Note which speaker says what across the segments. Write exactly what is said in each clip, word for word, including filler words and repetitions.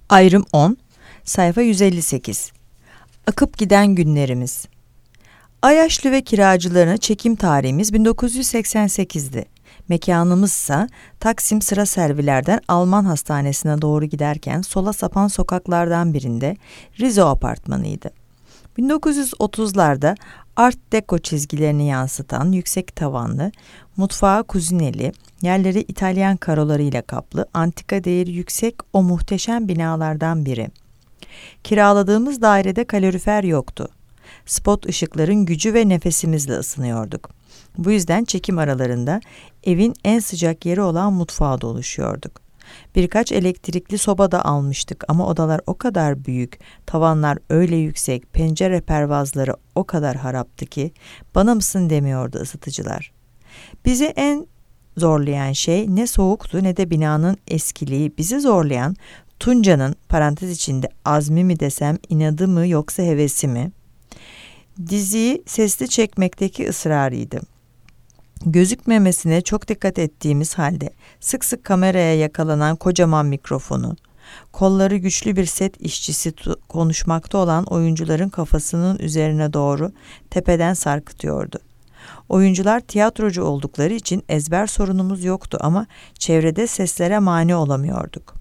Speaker 1: Ayrım on, sayfa yüz elli sekiz. Akıp giden günlerimiz. Ayaşlı ve kiracılarına çekim tarihimiz bin dokuz yüz seksen sekiz'di. Mekanımızsa Taksim sıra servilerden Alman hastanesine doğru giderken sola sapan sokaklardan birinde Rizo apartmanıydı. bin dokuz yüz otuz'larda Art Deco çizgilerini yansıtan yüksek tavanlı, mutfağı kuzineli, yerleri İtalyan karolarıyla kaplı, antika değeri yüksek o muhteşem binalardan biri. Kiraladığımız dairede kalorifer yoktu. Spot ışıkların gücü ve nefesimizle ısınıyorduk. Bu yüzden çekim aralarında evin en sıcak yeri olan mutfağa doluşuyorduk. Birkaç elektrikli soba da almıştık ama odalar o kadar büyük, tavanlar öyle yüksek, pencere pervazları o kadar haraptı ki bana mısın demiyordu ısıtıcılar. Bizi en zorlayan şey ne soğuktu ne de binanın eskiliği. Bizi zorlayan Tunca'nın, parantez içinde azmi mi desem, inadı mı yoksa hevesi mi, diziyi sesli çekmekteki ısrarıydı. Gözükmemesine çok dikkat ettiğimiz halde sık sık kameraya yakalanan kocaman mikrofonu, kolları güçlü bir set işçisi konuşmakta olan oyuncuların kafasının üzerine doğru tepeden sarkıtıyordu. Oyuncular tiyatrocu oldukları için ezber sorunumuz yoktu ama çevrede seslere mani olamıyorduk.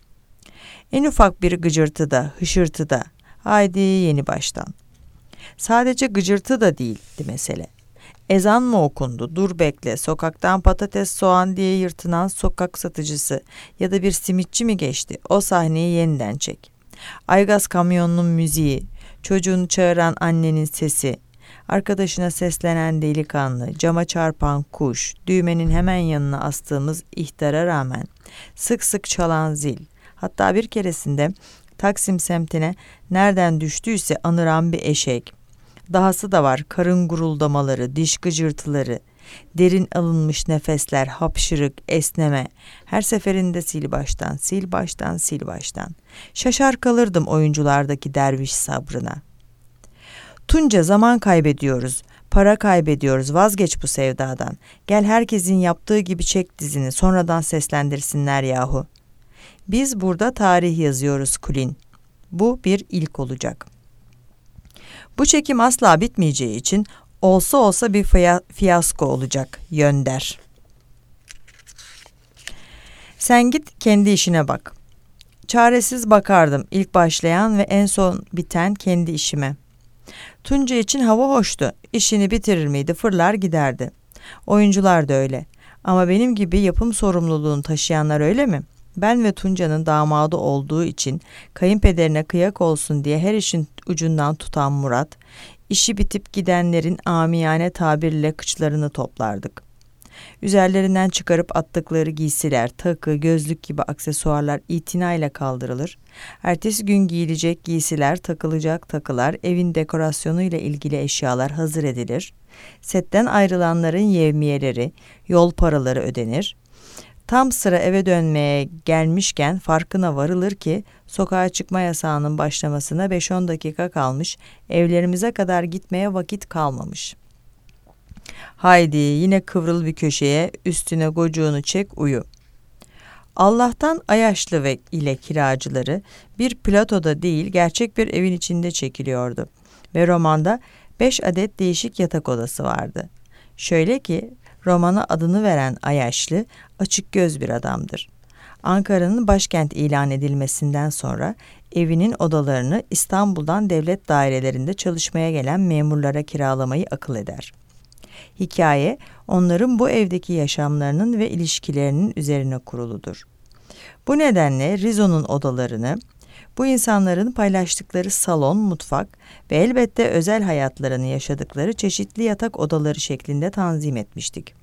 Speaker 1: En ufak bir gıcırtıda, hışırtıda, haydi yeni baştan. Sadece gıcırtı da değildi mesele. Ezan mı okundu, dur bekle, sokaktan patates soğan diye yırtınan sokak satıcısı ya da bir simitçi mi geçti, o sahneyi yeniden çek. Aygaz kamyonunun müziği, çocuğunu çağıran annenin sesi, arkadaşına seslenen delikanlı, cama çarpan kuş, düğmenin hemen yanına astığımız ihtara rağmen sık sık çalan zil, hatta bir keresinde Taksim semtine nereden düştüyse anıran bir eşek. Dahası da var, karın guruldamaları, diş gıcırtıları, derin alınmış nefesler, hapşırık, esneme. Her seferinde sil baştan, sil baştan, sil baştan. Şaşar kalırdım oyunculardaki derviş sabrına. Tunca, zaman kaybediyoruz, para kaybediyoruz, vazgeç bu sevdadan. Gel herkesin yaptığı gibi çek dizini, sonradan seslendirsinler yahu. Biz burada tarih yazıyoruz Kulin. Bu bir ilk olacak. Bu çekim asla bitmeyeceği için olsa olsa bir fiya- fiyasko olacak Yönder. Sen git kendi işine bak. Çaresiz bakardım ilk başlayan ve en son biten kendi işime. Tunca için hava hoştu. İşini bitirir miydi fırlar giderdi. Oyuncular da öyle. Ama benim gibi yapım sorumluluğunu taşıyanlar öyle mi? Ben ve Tunca'nın damadı olduğu için kayınpederine kıyak olsun diye her işin ucundan tutan Murat, işi bitip gidenlerin amiyane tabirle kıçlarını toplardık. Üzerlerinden çıkarıp attıkları giysiler, takı, gözlük gibi aksesuarlar itinayla kaldırılır. Ertesi gün giyilecek giysiler, takılacak takılar, evin dekorasyonuyla ilgili eşyalar hazır edilir. Setten ayrılanların yevmiyeleri, yol paraları ödenir. Tam sıra eve dönmeye gelmişken farkına varılır ki sokağa çıkma yasağının başlamasına beş on dakika kalmış, evlerimize kadar gitmeye vakit kalmamış. Haydi yine kıvrıl bir köşeye, üstüne gocuğunu çek uyu. Allah'tan Ayaşlı ve ile kiracıları bir platoda değil gerçek bir evin içinde çekiliyordu ve romanda beş adet değişik yatak odası vardı. Şöyle ki romana adını veren Ayaşlı açık göz bir adamdır. Ankara'nın başkent ilan edilmesinden sonra evinin odalarını İstanbul'dan devlet dairelerinde çalışmaya gelen memurlara kiralamayı akıl eder. Hikaye onların bu evdeki yaşamlarının ve ilişkilerinin üzerine kuruludur. Bu nedenle Rizo'nun odalarını, bu insanların paylaştıkları salon, mutfak ve elbette özel hayatlarını yaşadıkları çeşitli yatak odaları şeklinde tanzim etmiştik.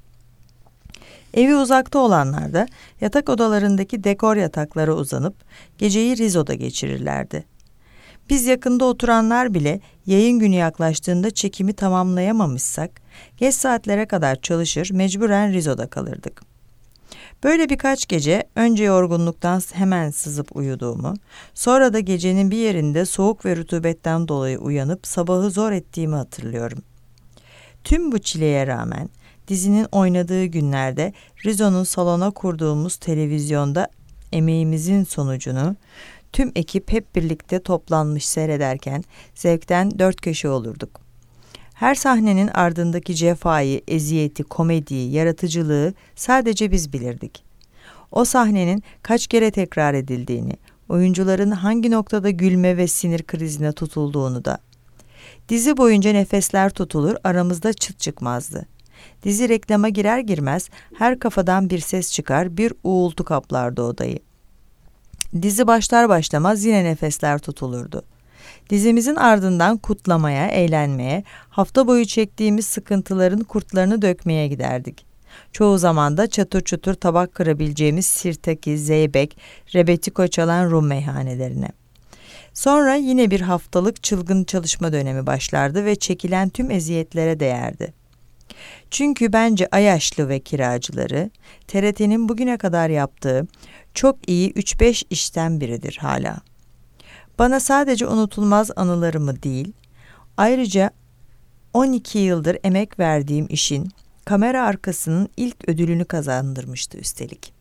Speaker 1: Evi uzakta olanlar da yatak odalarındaki dekor yataklara uzanıp geceyi Rizo'da geçirirlerdi. Biz yakında oturanlar bile yayın günü yaklaştığında çekimi tamamlayamamışsak geç saatlere kadar çalışır, mecburen Rizo'da kalırdık. Böyle birkaç gece önce yorgunluktan hemen sızıp uyuduğumu, sonra da gecenin bir yerinde soğuk ve rutubetten dolayı uyanıp sabahı zor ettiğimi hatırlıyorum. Tüm bu çileye rağmen dizinin oynadığı günlerde Rizo'nun salona kurduğumuz televizyonda emeğimizin sonucunu Tüm ekip hep birlikte toplanmış seyrederken zevkten dört köşe olurduk. Her sahnenin ardındaki cefayı, eziyeti, komediyi, yaratıcılığı sadece biz bilirdik. O sahnenin kaç kere tekrar edildiğini, oyuncuların hangi noktada gülme ve sinir krizine tutulduğunu da. Dizi boyunca nefesler tutulur, aramızda çıt çıkmazdı. Dizi reklama girer girmez her kafadan bir ses çıkar, bir uğultu kaplardı odayı. Dizi başlar başlamaz yine nefesler tutulurdu. Dizimizin ardından kutlamaya, eğlenmeye, hafta boyu çektiğimiz sıkıntıların kurtlarını dökmeye giderdik. Çoğu zaman da çatır çutur tabak kırabileceğimiz sirtaki, zeybek, rebetiko çalan Rum meyhanelerine. Sonra yine bir haftalık çılgın çalışma dönemi başlardı ve çekilen tüm eziyetlere değerdi. Çünkü bence Ayaşlı ve Kiracıları, T R T'nin bugüne kadar yaptığı çok iyi üç beş işten biridir hala. Bana sadece unutulmaz anılarımı değil, ayrıca on iki yıldır emek verdiğim işin kamera arkasının ilk ödülünü kazandırmıştı üstelik.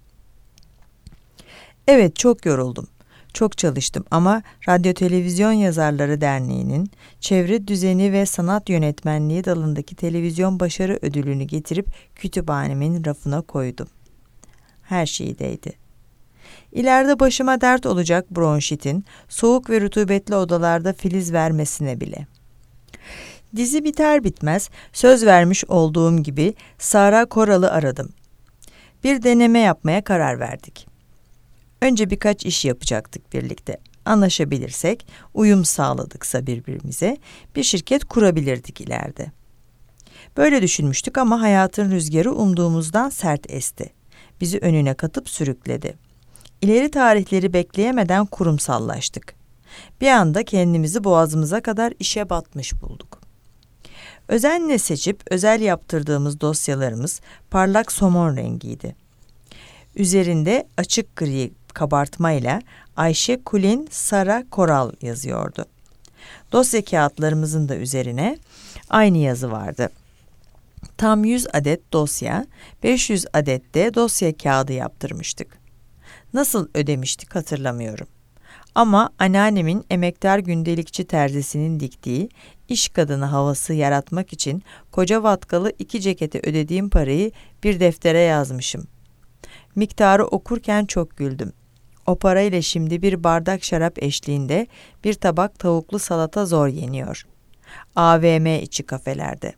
Speaker 1: Evet, çok yoruldum. Çok çalıştım ama Radyo Televizyon Yazarları Derneği'nin Çevre Düzeni ve Sanat Yönetmenliği dalındaki televizyon başarı ödülünü getirip kütüphanemin rafına koydum. Her şey değdi. İleride başıma dert olacak bronşitin, soğuk ve rutubetli odalarda filiz vermesine bile. Dizi biter bitmez söz vermiş olduğum gibi Sara Koral'ı aradım. Bir deneme yapmaya karar verdik. Önce birkaç iş yapacaktık birlikte. Anlaşabilirsek, uyum sağladıksa birbirimize bir şirket kurabilirdik ileride. Böyle düşünmüştük ama hayatın rüzgarı umduğumuzdan sert esti. Bizi önüne katıp sürükledi. İleri tarihleri bekleyemeden kurumsallaştık. Bir anda kendimizi boğazımıza kadar işe batmış bulduk. Özenle seçip özel yaptırdığımız dosyalarımız parlak somon rengiydi. Üzerinde açık gri kabartmayla Ayşe Kulin Sara Koral yazıyordu. Dosya kağıtlarımızın da üzerine aynı yazı vardı. Tam yüz adet dosya, beş yüz adet de dosya kağıdı yaptırmıştık. Nasıl ödemiştik hatırlamıyorum. Ama anneannemin emektar gündelikçi terzisinin diktiği iş kadını havası yaratmak için koca vatkalı iki cekete ödediğim parayı bir deftere yazmışım. Miktarı okurken çok güldüm. O parayla şimdi bir bardak şarap eşliğinde bir tabak tavuklu salata zor yeniyor. A V M içi kafelerde.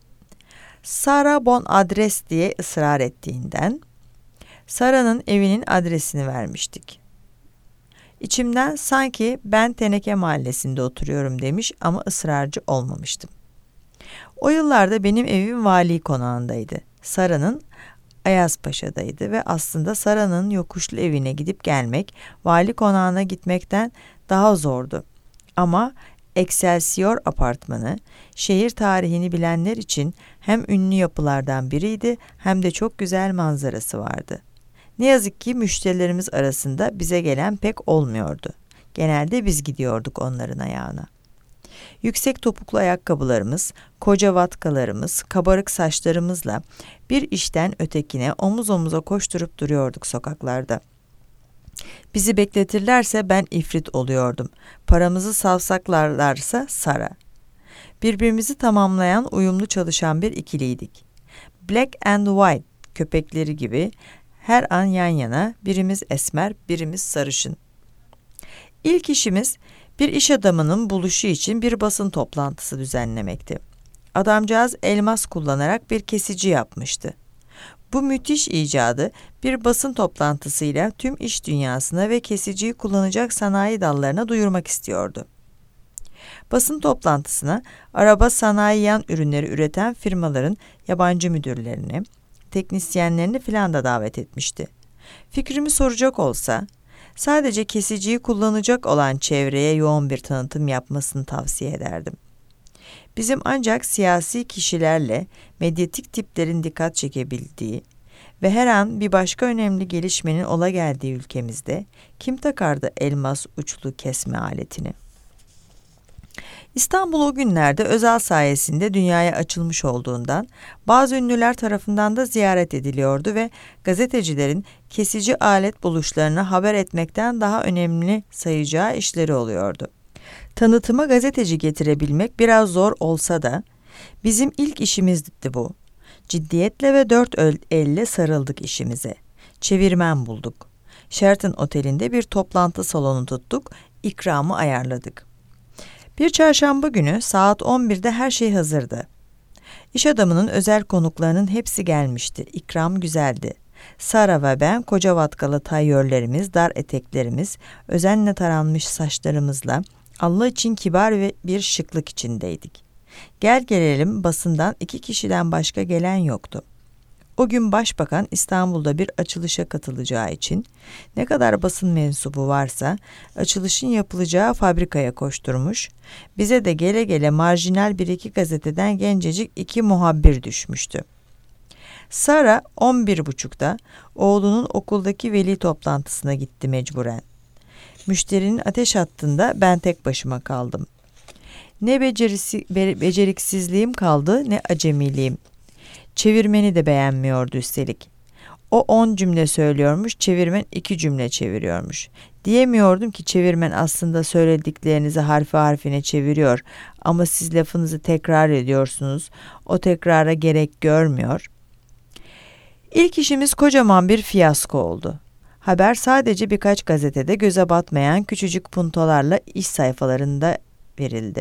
Speaker 1: Sara bon adres diye ısrar ettiğinden Sara'nın evinin adresini vermiştik. İçimden sanki ben Teneke Mahallesi'nde oturuyorum demiş ama ısrarcı olmamıştım. O yıllarda benim evim Vali Konağı'ndaydı. Sara'nın Ayazpaşa'daydı ve aslında Sara'nın yokuşlu evine gidip gelmek, Vali Konağı'na gitmekten daha zordu. Ama Excelsior Apartmanı, şehir tarihini bilenler için hem ünlü yapılardan biriydi hem de çok güzel manzarası vardı. Ne yazık ki müşterilerimiz arasında bize gelen pek olmuyordu. Genelde biz gidiyorduk onların ayağına. Yüksek topuklu ayakkabılarımız, koca vatkalarımız, kabarık saçlarımızla bir işten ötekine omuz omuza koşturup duruyorduk sokaklarda. Bizi bekletirlerse ben ifrit oluyordum. Paramızı savsaklarlarsa Sara. Birbirimizi tamamlayan uyumlu çalışan bir ikiliydik. Black and White köpekleri gibi her an yan yana, birimiz esmer, birimiz sarışın. İlk işimiz bir iş adamının buluşu için bir basın toplantısı düzenlemekti. Adamcağız elmas kullanarak bir kesici yapmıştı. Bu müthiş icadı bir basın toplantısıyla tüm iş dünyasına ve kesiciyi kullanacak sanayi dallarına duyurmak istiyordu. Basın toplantısına araba sanayi yan ürünleri üreten firmaların yabancı müdürlerini, teknisyenlerini filan da davet etmişti. Fikrimi soracak olsa, sadece kesiciyi kullanacak olan çevreye yoğun bir tanıtım yapmasını tavsiye ederdim. Bizim ancak siyasi kişilerle medyatik tiplerin dikkat çekebildiği ve her an bir başka önemli gelişmenin ola geldiği ülkemizde kim takardı elmas uçlu kesme aletini? İstanbul o günlerde Özal sayesinde dünyaya açılmış olduğundan bazı ünlüler tarafından da ziyaret ediliyordu ve gazetecilerin kesici alet buluşlarını haber etmekten daha önemli sayacağı işleri oluyordu. Tanıtıma gazeteci getirebilmek biraz zor olsa da bizim ilk işimizdi bu. Ciddiyetle ve dört elle sarıldık işimize. Çevirmen bulduk. Sheraton Oteli'nde bir toplantı salonu tuttuk, ikramı ayarladık. Bir çarşamba günü saat on birde her şey hazırdı. İş adamının özel konuklarının hepsi gelmişti. İkram güzeldi. Sara ve ben koca vatkalı tayyörlerimiz, dar eteklerimiz, özenle taranmış saçlarımızla Allah için kibar ve bir şıklık içindeydik. Gel gelelim basından iki kişiden başka gelen yoktu. O gün başbakan İstanbul'da bir açılışa katılacağı için ne kadar basın mensubu varsa açılışın yapılacağı fabrikaya koşturmuş, bize de gele gele marjinal bir iki gazeteden gencecik iki muhabir düşmüştü. Sara on bir buçukta oğlunun okuldaki veli toplantısına gitti mecburen. Müşterinin ateş hattında ben tek başıma kaldım. Ne becerisi, be, beceriksizliğim kaldı ne acemiliğim. Çevirmeni de beğenmiyordu üstelik. O on cümle söylüyormuş, çevirmen iki cümle çeviriyormuş. Diyemiyordum ki çevirmen aslında söylediklerinizi harfi harfine çeviriyor ama siz lafınızı tekrar ediyorsunuz. O tekrara gerek görmüyor. İlk işimiz kocaman bir fiyasko oldu. Haber sadece birkaç gazetede göze batmayan küçücük puntolarla iş sayfalarında verildi.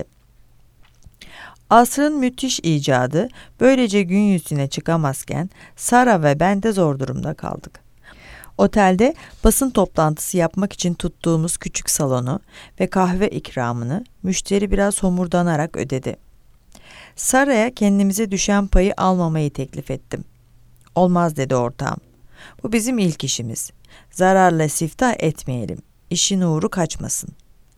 Speaker 1: Asrın müthiş icadı böylece gün yüzüne çıkamazken Sara ve ben de zor durumda kaldık. Otelde basın toplantısı yapmak için tuttuğumuz küçük salonu ve kahve ikramını müşteri biraz homurdanarak ödedi. Sara'ya kendimize düşen payı almamayı teklif ettim. Olmaz dedi ortağım. Bu bizim ilk işimiz. Zararla siftah etmeyelim. İşin uğru kaçmasın.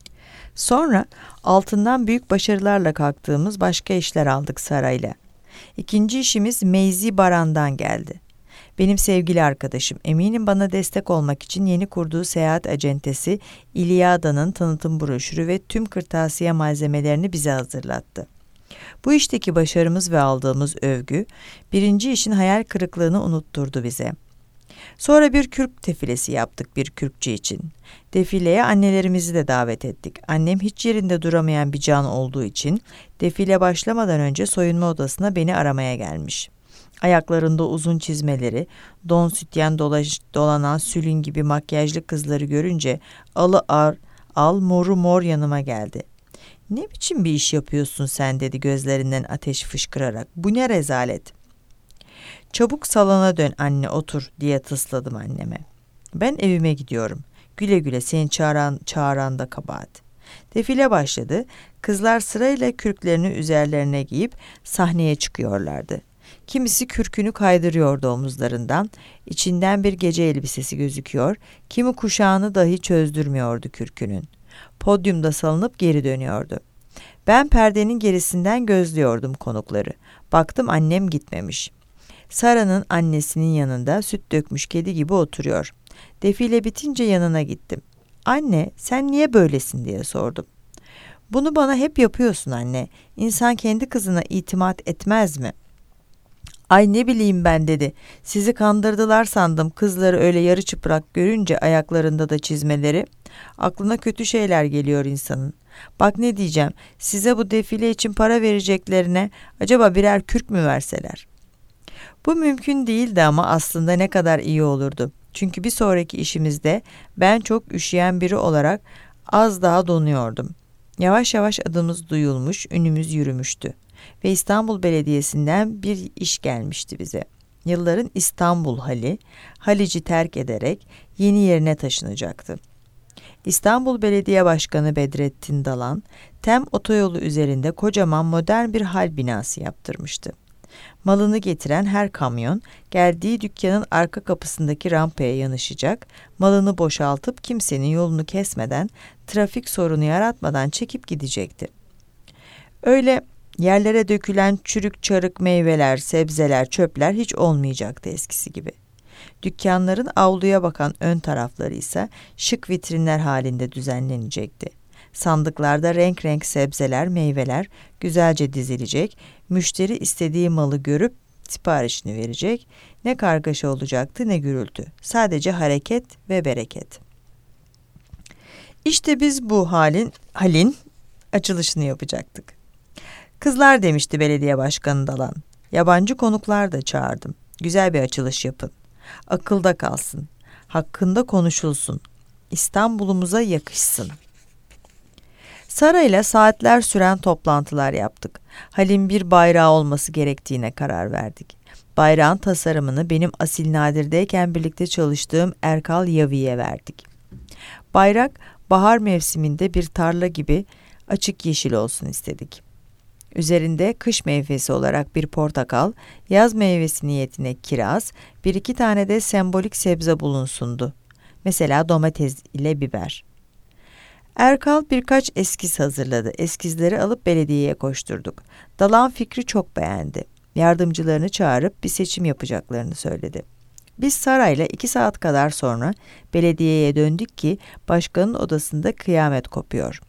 Speaker 1: Sonra altından büyük başarılarla kalktığımız başka işler aldık Sara'yla. İkinci işimiz Meyzi Baran'dan geldi. Benim sevgili arkadaşım, eminim bana destek olmak için yeni kurduğu seyahat acentesi İlyada'nın tanıtım broşürü ve tüm kırtasiye malzemelerini bize hazırlattı. Bu işteki başarımız ve aldığımız övgü, birinci işin hayal kırıklığını unutturdu bize. Sonra bir kürk defilesi yaptık bir kürkçü için. Defileye annelerimizi de davet ettik. Annem hiç yerinde duramayan bir can olduğu için defile başlamadan önce soyunma odasına beni aramaya gelmiş. Ayaklarında uzun çizmeleri, don sütyen dolaş, dolanan sülün gibi makyajlı kızları görünce alı ar, al moru mor yanıma geldi. "Ne biçim bir iş yapıyorsun sen?" dedi gözlerinden ateş fışkırarak. "Bu ne rezalet." "Çabuk salona dön anne, otur," diye tısladım anneme. "Ben evime gidiyorum. Güle güle, seni çağıran, çağıran da kabahat." Defile başladı. Kızlar sırayla kürklerini üzerlerine giyip sahneye çıkıyorlardı. Kimisi kürkünü kaydırıyordu omuzlarından. İçinden bir gece elbisesi gözüküyor. Kimi kuşağını dahi çözdürmüyordu kürkünün. Podyumda salınıp geri dönüyordu. Ben perdenin gerisinden gözlüyordum konukları. Baktım annem gitmemiş. Sara'nın annesinin yanında süt dökmüş kedi gibi oturuyor. Defile bitince yanına gittim. "Anne, sen niye böylesin?" diye sordum. "Bunu bana hep yapıyorsun anne. İnsan kendi kızına itimat etmez mi?" "Ay ne bileyim ben," dedi. "Sizi kandırdılar sandım, kızları öyle yarı çıplak görünce ayaklarında da çizmeleri. Aklına kötü şeyler geliyor insanın. Bak ne diyeceğim, size bu defile için para vereceklerine acaba birer kürk mü verseler?" Bu mümkün değildi ama aslında ne kadar iyi olurdu. Çünkü bir sonraki işimizde ben çok üşüyen biri olarak az daha donuyordum. Yavaş yavaş adımız duyulmuş, ünümüz yürümüştü. Ve İstanbul Belediyesi'nden bir iş gelmişti bize. Yılların İstanbul Hali, Halici terk ederek yeni yerine taşınacaktı. İstanbul Belediye Başkanı Bedrettin Dalan, Tem otoyolu üzerinde kocaman modern bir hal binası yaptırmıştı. Malını getiren her kamyon, geldiği dükkanın arka kapısındaki rampaya yanaşacak, malını boşaltıp kimsenin yolunu kesmeden, trafik sorunu yaratmadan çekip gidecekti. Öyle yerlere dökülen çürük çarık meyveler, sebzeler, çöpler hiç olmayacaktı eskisi gibi. Dükkanların avluya bakan ön tarafları ise şık vitrinler halinde düzenlenecekti. Sandıklarda renk renk sebzeler, meyveler güzelce dizilecek, müşteri istediği malı görüp siparişini verecek. Ne kargaşa olacaktı ne gürültü. Sadece hareket ve bereket. İşte biz bu halin, halin açılışını yapacaktık. Kızlar demişti belediye başkanı Dalan. Yabancı konuklar da çağırdım. Güzel bir açılış yapın. Akılda kalsın. Hakkında konuşulsun. İstanbul'umuza yakışsın. Sarayla saatler süren toplantılar yaptık. Hal'in bir bayrağı olması gerektiğine karar verdik. Bayrağın tasarımını benim Asil Nadir'deyken birlikte çalıştığım Erkal Yavi'ye verdik. Bayrak bahar mevsiminde bir tarla gibi açık yeşil olsun istedik. Üzerinde kış meyvesi olarak bir portakal, yaz meyvesi niyetine kiraz, bir iki tane de sembolik sebze bulunsundu. Mesela domates ile biber. Erkal birkaç eskiz hazırladı. Eskizleri alıp belediyeye koşturduk. Dalan fikri çok beğendi. Yardımcılarını çağırıp bir seçim yapacaklarını söyledi. Biz sarayla iki saat kadar sonra belediyeye döndük ki başkanın odasında kıyamet kopuyor.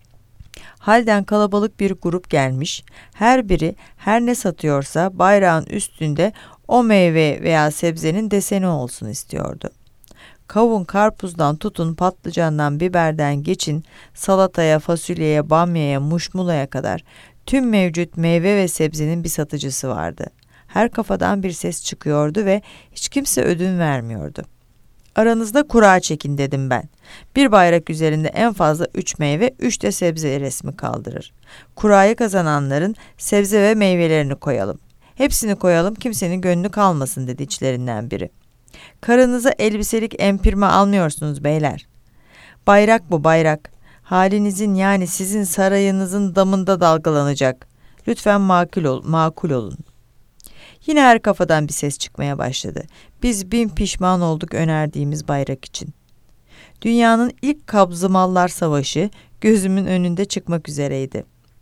Speaker 1: Halden kalabalık bir grup gelmiş, her biri her ne satıyorsa bayrağın üstünde o meyve veya sebzenin deseni olsun istiyordu. Kavun, karpuzdan tutun, patlıcandan, biberden geçin, salataya, fasulyeye, bamyaya, muşmulaya kadar tüm mevcut meyve ve sebzenin bir satıcısı vardı. Her kafadan bir ses çıkıyordu ve hiç kimse ödün vermiyordu. Aranızda kura çekin dedim ben. Bir bayrak üzerinde en fazla üç meyve, üç de sebze resmi kaldırır. Kurayı kazananların sebze ve meyvelerini koyalım. Hepsini koyalım, kimsenin gönlü kalmasın dedi içlerinden biri. Karınıza elbiselik empirme almıyorsunuz beyler. Bayrak bu bayrak. Halinizin yani sizin sarayınızın damında dalgalanacak. Lütfen makul, ol, makul olun. Yine her kafadan bir ses çıkmaya başladı. Biz bin pişman olduk önerdiğimiz bayrak için. Dünyanın ilk kabzımallar savaşı gözümün önünde çıkmak üzereydi.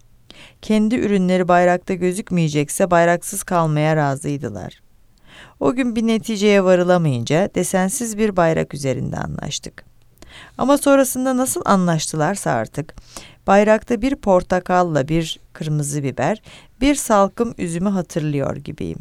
Speaker 1: Kendi ürünleri bayrakta gözükmeyecekse bayraksız kalmaya razıydılar. O gün bir neticeye varılamayınca desensiz bir bayrak üzerinde anlaştık. Ama sonrasında nasıl anlaştılarsa artık, bayrakta bir portakalla bir kırmızı biber, bir salkım üzümü hatırlıyor gibiyim.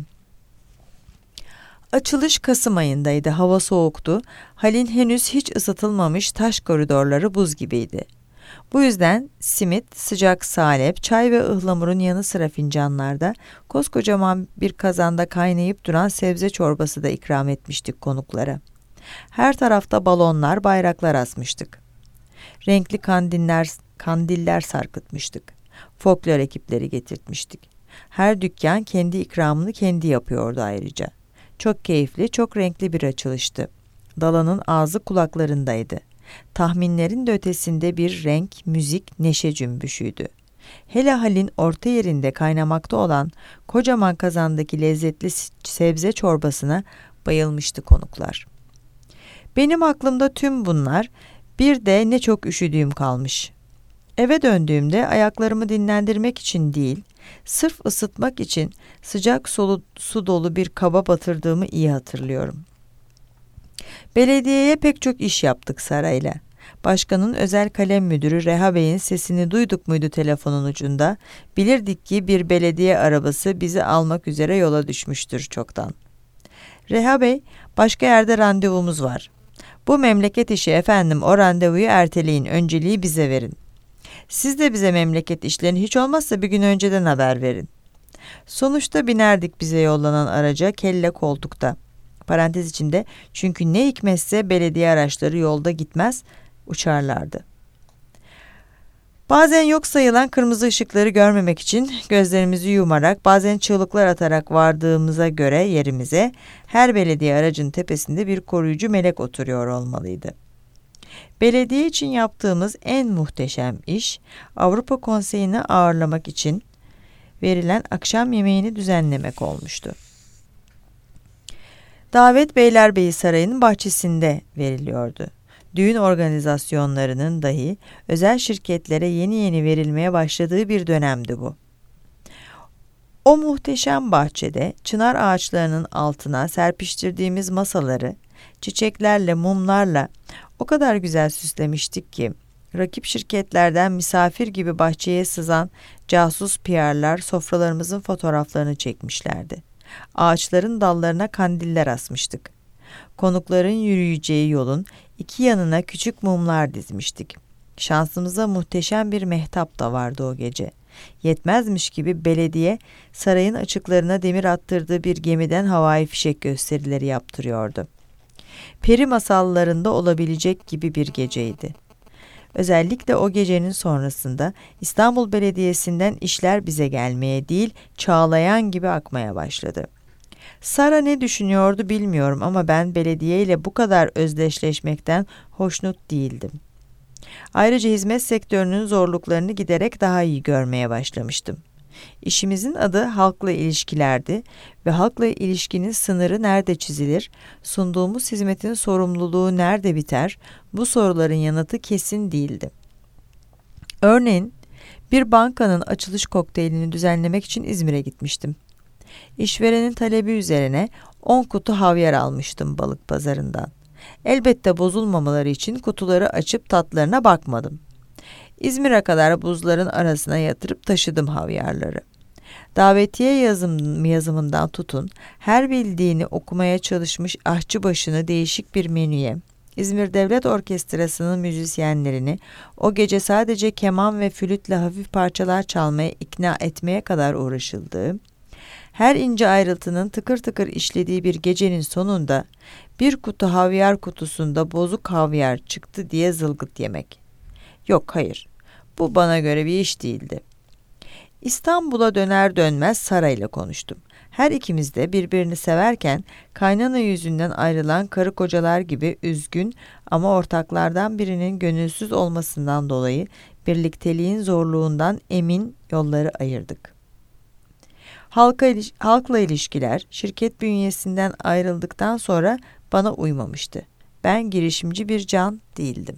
Speaker 1: Açılış Kasım ayındaydı, hava soğuktu, Hal'in henüz hiç ısıtılmamış taş koridorları buz gibiydi. Bu yüzden simit, sıcak salep, çay ve ıhlamurun yanı sıra fincanlarda koskocaman bir kazanda kaynayıp duran sebze çorbası da ikram etmiştik konuklara. Her tarafta balonlar, bayraklar asmıştık. Renkli kandiller, kandiller sarkıtmıştık. Folklor ekipleri getirtmiştik. Her dükkan kendi ikramını kendi yapıyordu ayrıca. Çok keyifli, çok renkli bir açılıştı. Dalanın ağzı kulaklarındaydı. Tahminlerin de ötesinde bir renk, müzik, neşe cümbüşüydü. Hele Hal'in orta yerinde kaynamakta olan kocaman kazandaki lezzetli sebze çorbasına bayılmıştı konuklar. Benim aklımda tüm bunlar, bir de ne çok üşüdüğüm kalmış. Eve döndüğümde ayaklarımı dinlendirmek için değil, sırf ısıtmak için sıcak solu, su dolu bir kaba batırdığımı iyi hatırlıyorum. Belediyeye pek çok iş yaptık sarayla. Başkanın özel kalem müdürü Reha Bey'in sesini duyduk muydu telefonun ucunda, bilirdik ki bir belediye arabası bizi almak üzere yola düşmüştür çoktan. Reha Bey, başka yerde randevumuz var. Bu memleket işi efendim, o randevuyu erteleyin, önceliği bize verin. Siz de bize memleket işlerini hiç olmazsa bir gün önceden haber verin. Sonuçta binerdik bize yollanan araca, kelle koltukta. Parantez içinde, çünkü ne hikmetse belediye araçları yolda gitmez, uçarlardı. Bazen yok sayılan kırmızı ışıkları görmemek için gözlerimizi yumarak, bazen çığlıklar atarak vardığımıza göre yerimize, her belediye aracının tepesinde bir koruyucu melek oturuyor olmalıydı. Belediye için yaptığımız en muhteşem iş, Avrupa Konseyi'ni ağırlamak için verilen akşam yemeğini düzenlemek olmuştu. Davet Beylerbeyi Sarayı'nın bahçesinde veriliyordu. Düğün organizasyonlarının dahi özel şirketlere yeni yeni verilmeye başladığı bir dönemdi bu. O muhteşem bahçede çınar ağaçlarının altına serpiştirdiğimiz masaları çiçeklerle, mumlarla o kadar güzel süslemiştik ki Rakip şirketlerden misafir gibi bahçeye sızan casus P R'lar sofralarımızın fotoğraflarını çekmişlerdi. Ağaçların dallarına kandiller asmıştık. Konukların yürüyeceği yolun iki yanına küçük mumlar dizmiştik. Şansımıza muhteşem bir mehtap da vardı o gece. Yetmezmiş gibi belediye sarayın açıklarına demir attırdığı bir gemiden havai fişek gösterileri yaptırıyordu. Peri masallarında olabilecek gibi bir geceydi. Özellikle o gecenin sonrasında İstanbul Belediyesi'nden işler bize gelmeye değil, çağlayan gibi akmaya başladı. Sara ne düşünüyordu bilmiyorum ama ben belediye ile bu kadar özdeşleşmekten hoşnut değildim. Ayrıca hizmet sektörünün zorluklarını giderek daha iyi görmeye başlamıştım. İşimizin adı halkla ilişkilerdi ve halkla ilişkinin sınırı nerede çizilir, sunduğumuz hizmetin sorumluluğu nerede biter, bu soruların yanıtı kesin değildi. Örneğin, bir bankanın açılış kokteylini düzenlemek için İzmir'e gitmiştim. İşverenin talebi üzerine on kutu havyar almıştım balık pazarından. Elbette bozulmamaları için kutuları açıp tatlarına bakmadım. İzmir'e kadar buzların arasına yatırıp taşıdım havyarları. Davetiye yazım, yazımından tutun, her bildiğini okumaya çalışmış aşçıbaşını değişik bir menüye, İzmir Devlet Orkestrası'nın müzisyenlerini o gece sadece keman ve flütle hafif parçalar çalmaya ikna etmeye kadar uğraşıldığı, her ince ayrıntının tıkır tıkır işlediği bir gecenin sonunda bir kutu havyar kutusunda bozuk havyar çıktı diye zılgıt yemek. Yok, hayır, bu bana göre bir iş değildi. İstanbul'a döner dönmez Sara ile konuştum. Her ikimiz de birbirini severken kaynana yüzünden ayrılan karı kocalar gibi üzgün ama ortaklardan birinin gönülsüz olmasından dolayı birlikteliğin zorluğundan emin yolları ayırdık. Halka, halkla ilişkiler şirket bünyesinden ayrıldıktan sonra bana uymamıştı. Ben girişimci bir can değildim.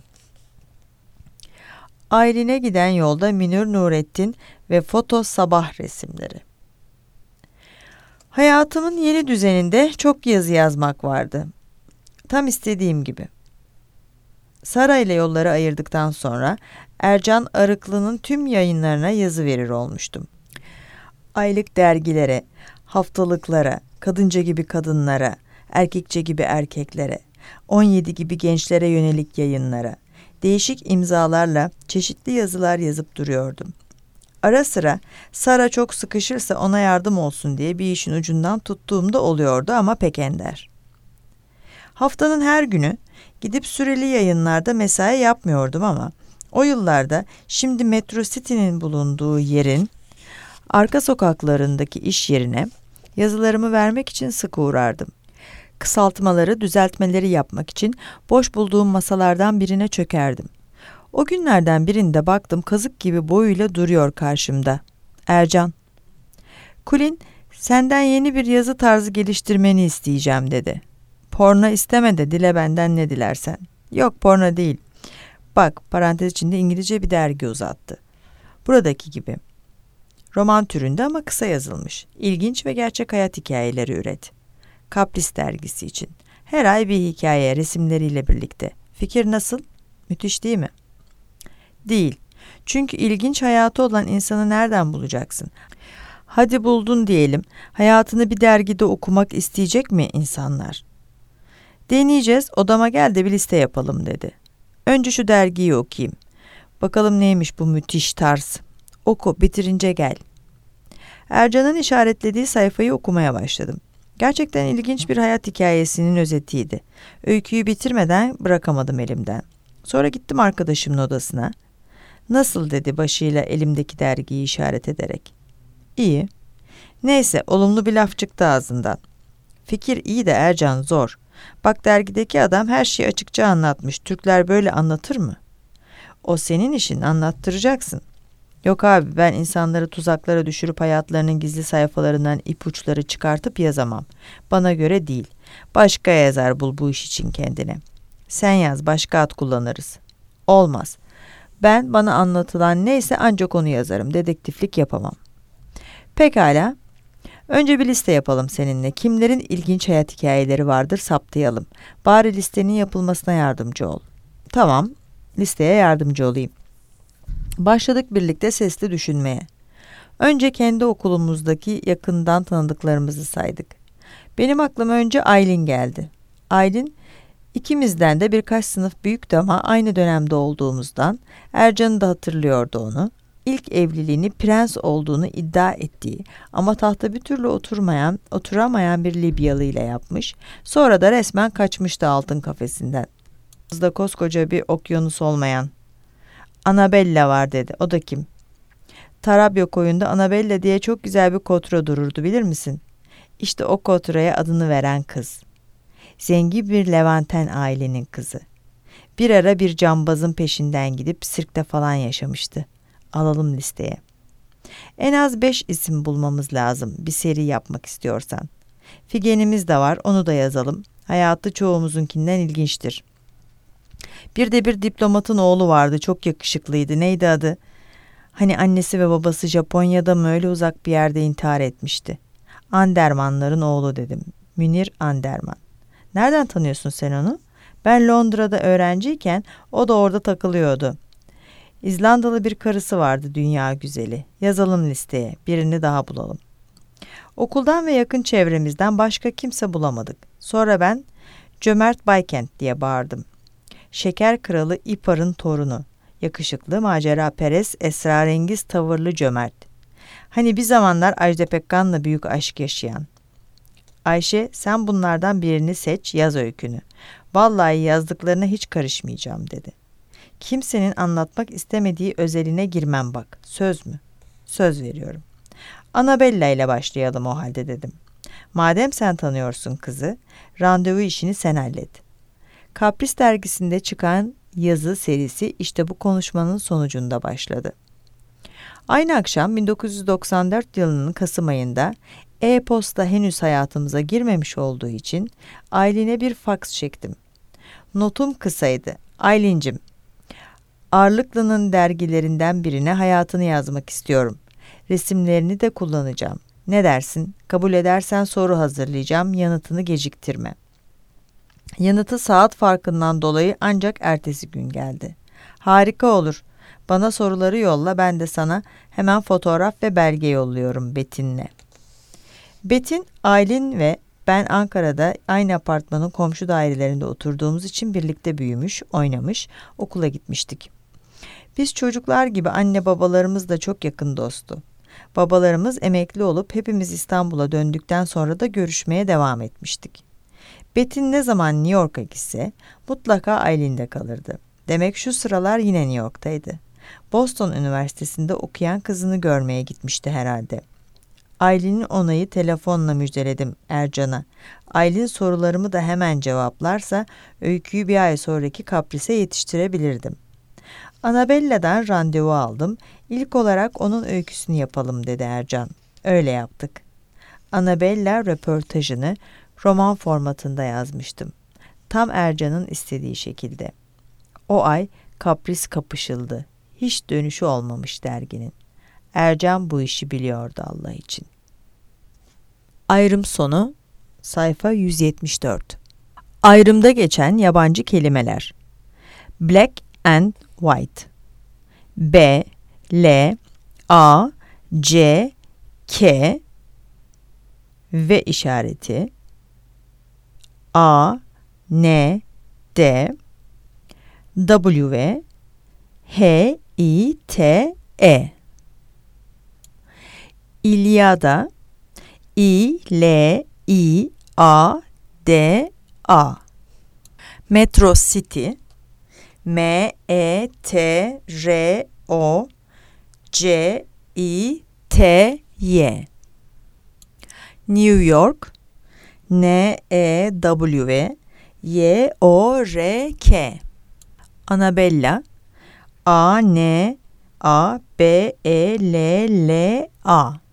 Speaker 1: Aylin'e giden yolda Münir Nurettin ve foto sabah resimleri. Hayatımın yeni düzeninde çok yazı yazmak vardı. Tam istediğim gibi. Sara ile yolları ayırdıktan sonra Ercan Arıklı'nın tüm yayınlarına yazı verir olmuştum. Aylık dergilere, haftalıklara, kadınca gibi kadınlara, erkekçe gibi erkeklere, on yedi gibi gençlere yönelik yayınlara, değişik imzalarla çeşitli yazılar yazıp duruyordum. Ara sıra Sara çok sıkışırsa ona yardım olsun diye bir işin ucundan tuttuğumda oluyordu ama pek ender. Haftanın her günü gidip süreli yayınlarda mesai yapmıyordum ama o yıllarda şimdi Metro City'nin bulunduğu yerin arka sokaklarındaki iş yerine yazılarımı vermek için sık uğrardım. Kısaltmaları, düzeltmeleri yapmak için boş bulduğum masalardan birine çökerdim. O günlerden birinde baktım kazık gibi boyuyla duruyor karşımda. Ercan. Kulin, senden yeni bir yazı tarzı geliştirmeni isteyeceğim dedi. Porno isteme de dile benden ne dilersen. Yok, porno değil. Bak, parantez içinde İngilizce bir dergi uzattı. Buradaki gibi. Roman türünde ama kısa yazılmış. İlginç ve gerçek hayat hikayeleri üret. Kapris dergisi için. Her ay bir hikaye resimleriyle birlikte. Fikir nasıl? Müthiş değil mi? Değil. Çünkü ilginç hayatı olan insanı nereden bulacaksın? Hadi buldun diyelim. Hayatını bir dergide okumak isteyecek mi insanlar? Deneyeceğiz. Odama gel de bir liste yapalım dedi. Önce şu dergiyi okuyayım. Bakalım neymiş bu müthiş tarz. Oku, bitirince gel. Ercan'ın işaretlediği sayfayı okumaya başladım. Gerçekten ilginç bir hayat hikayesinin özetiydi. Öyküyü bitirmeden bırakamadım elimden. Sonra gittim arkadaşımın odasına. Nasıl dedi başıyla elimdeki dergiyi işaret ederek. İyi. Neyse, olumlu bir laf çıktı ağzından. Fikir iyi de Ercan zor. Bak, dergideki adam her şeyi açıkça anlatmış. Türkler böyle anlatır mı? O senin işin, anlattıracaksın. Yok abi, ben insanları tuzaklara düşürüp hayatlarının gizli sayfalarından ipuçları çıkartıp yazamam. Bana göre değil. Başka yazar bul bu iş için kendine. Sen yaz, başka ad kullanırız. Olmaz. Ben bana anlatılan neyse ancak onu yazarım. Dedektiflik yapamam. Pekala. Önce bir liste yapalım seninle. Kimlerin ilginç hayat hikayeleri vardır saptayalım. Bari listenin yapılmasına yardımcı ol. Tamam. listeye yardımcı olayım. Başladık birlikte sesli düşünmeye. Önce kendi okulumuzdaki yakından tanıdıklarımızı saydık. Benim aklıma önce Aylin geldi. Aylin, ikimizden de birkaç sınıf büyüktü ama aynı dönemde olduğumuzdan Ercan'ı da hatırlıyordu onu. İlk evliliğini prens olduğunu iddia ettiği ama tahta bir türlü oturmayan, oturamayan bir Libyalı ile yapmış. Sonra da resmen kaçmıştı altın kafesinden. Bizde koskoca bir okyanus olmayan. Annabella var dedi. O da kim? Tarabya koyunda Annabella diye çok güzel bir kotra dururdu, bilir misin? İşte o kotraya adını veren kız. Zengin bir Levanten ailenin kızı. Bir ara bir cambazın peşinden gidip sirkte falan yaşamıştı. Alalım listeye. En az beş isim bulmamız lazım bir seri yapmak istiyorsan. Figenimiz de var, onu da yazalım. Hayatı çoğumuzunkinden ilginçtir. Bir de bir diplomatın oğlu vardı, çok yakışıklıydı. Neydi adı? Hani annesi ve babası Japonya'da mı öyle uzak bir yerde intihar etmişti. Andermanların oğlu dedim. Münir Anderman. Nereden tanıyorsun sen onu? Ben Londra'da öğrenciyken o da orada takılıyordu. İzlandalı bir karısı vardı, dünya güzeli. Yazalım listeye, birini daha bulalım. Okuldan ve yakın çevremizden başka kimse bulamadık. Sonra ben Cömert Baykent diye bağırdım. Şeker kralı İpar'ın torunu. Yakışıklı, maceraperest, esrarengiz tavırlı Cömert. Hani bir zamanlar Ajda Pekkan'la büyük aşk yaşayan. Ayşe, sen bunlardan birini seç, yaz öykünü. Vallahi yazdıklarına hiç karışmayacağım dedi. Kimsenin anlatmak istemediği özeline girmem bak. Söz mü? Söz veriyorum. Annabella ile başlayalım o halde dedim. Madem sen tanıyorsun kızı, randevu işini sen hallet. Kapris dergisinde çıkan yazı serisi işte bu konuşmanın sonucunda başladı. Aynı akşam bin dokuz yüz doksan dört yılının Kasım ayında e-posta henüz hayatımıza girmemiş olduğu için Aylin'e bir faks çektim. Notum kısaydı. Aylin'cim, Ağırlıklı'nın dergilerinden birine hayatını yazmak istiyorum. Resimlerini de kullanacağım. Ne dersin? Kabul edersen soru hazırlayacağım. Yanıtını geciktirme. Yanıtı saat farkından dolayı ancak ertesi gün geldi. Harika olur. Bana soruları yolla, ben de sana hemen fotoğraf ve belge yolluyorum Betin'le. Betin, Aylin ve ben Ankara'da aynı apartmanın komşu dairelerinde oturduğumuz için birlikte büyümüş, oynamış, okula gitmiştik. Biz çocuklar gibi anne babalarımız da çok yakın dosttu. Babalarımız emekli olup hepimiz İstanbul'a döndükten sonra da görüşmeye devam etmiştik. Betin ne zaman New York'a gitse mutlaka Aylin'de kalırdı. Demek şu sıralar yine New York'taydı. Boston Üniversitesi'nde okuyan kızını görmeye gitmişti herhalde. Aylin'in onayı telefonla müjdeledim Ercan'a. Aylin sorularımı da hemen cevaplarsa öyküyü bir ay sonraki Kapris'e yetiştirebilirdim. Annabella'dan randevu aldım. İlk olarak onun öyküsünü yapalım dedi Ercan. Öyle yaptık. Annabella röportajını roman formatında yazmıştım. Tam Ercan'ın istediği şekilde. O ay Kapris kapışıldı. Hiç dönüşü olmamış derginin. Ercan bu işi biliyordu Allah için. Ayrım sonu sayfa yüz yetmiş dört. Ayrımda geçen yabancı kelimeler. Black and white. B, L, A, C, K ve işareti. A, N, D, W, H, I, T, E. İlyada, İ, L, İ, A, D, A. Metro City, M, E, T, R, O, C, I, T, Y. New York, N, E, W, Y, O, R, K. Annabella, A, N, A, B, E, L, L, A.